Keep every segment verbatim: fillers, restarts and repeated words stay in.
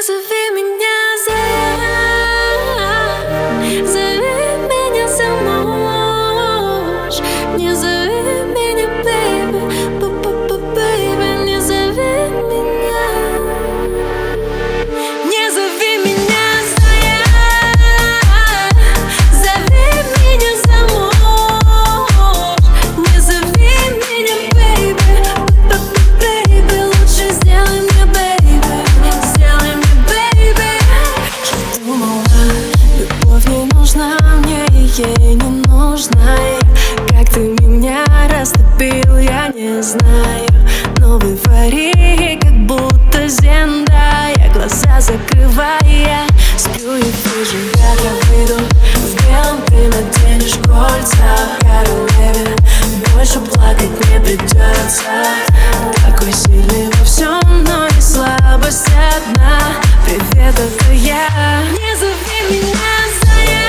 Не зови меня, зови, зови меня замуж. Не зови меня, baby, baby, не зови меня. Не зови меня, зоя, зови меня замуж. Не зови меня, baby, baby, лучше сделай мне, baby, сделай мне, baby. Думала, любовь не нужна мне, и ей не нужна. Как ты меня растопил, я не знаю. Но в эйфории, как будто зендая, глаза закрывая, сплю и вижу, как я выйду в белом, ты наденешь кольца королеве. Больше плакать не придется. Такой сильный во всем, но и слабость одна. Привет, это я. Не зови меня, зоя,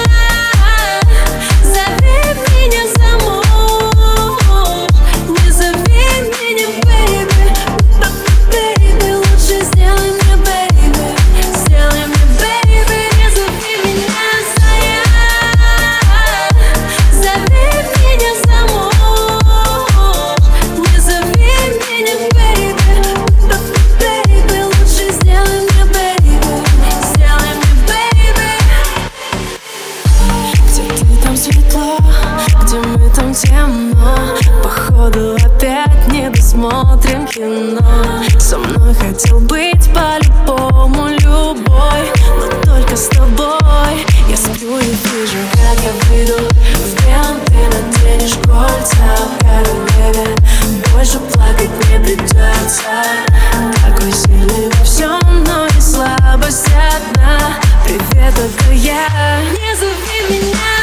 зови меня замуж. Не зови меня, baby, baby, лучше сделай мне, baby, сделай мне, baby. Не зови меня, зоя, зови меня замуж. Не зови меня, baby, baby, лучше сделай мне, baby, сделай мне, baby. Где ты, там светло, где мы, там темно. Походу опять не досмотрим кино. Со мной хотел быть по-любому любой, но только с тобой. Я сплю и вижу, как я выйду в белом, ты наденешь кольца королеве. Больше плакать не придется. Такой сильный во всем, но и слабость одна. Привет, это я. Не зови меня,